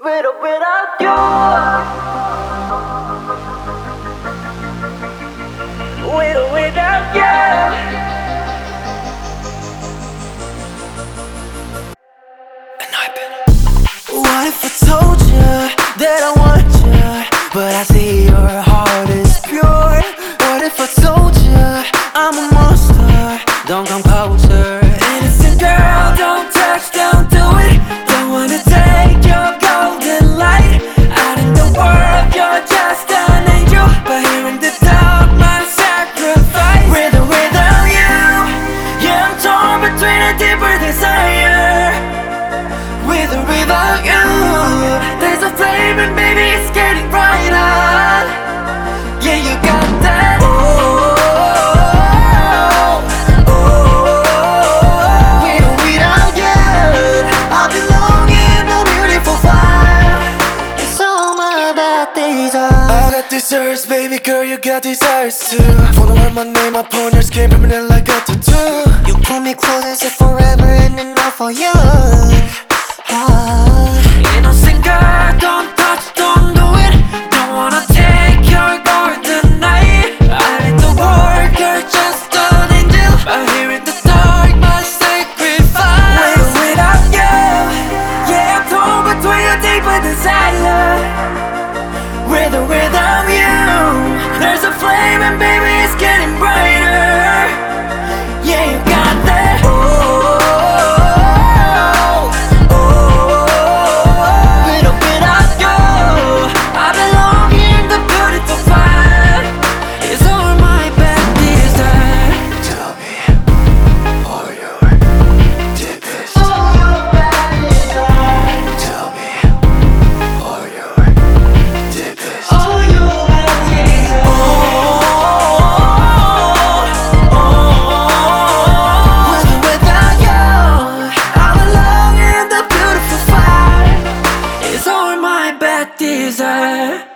With or without you, with or without you. What if I told you that I want you, but I see your heart is pure? What if I told you I'm a monster? Don't come closer. Innocent girl, don't touch, don't do it. Don't wanna take your golden light. Out in the world, you're just an angel, but here in the dark, my sacrifice. With or without you, yeah, I'm torn between a deeper desire. With or without you, there's a flame and baby it's getting brighter. Yeah, you got that. With or without you, I belong in a beautiful fire. It's all my bad desires. I got desires, baby girl, you got desires too. Wanna wear my name upon your skin, permanent like a tattoo. You pull me close and say forever and enough for you. Innocent girl, don't touch, don't do it. Don't wanna take your golden night. Out in the world, you're just an angel, but here in the dark, my sacrifice. With or without you, yeah, I'm torn between a deeper desire. With or without you, there's a flame and baby it's getting brighter. Yeah, you got that. Desire.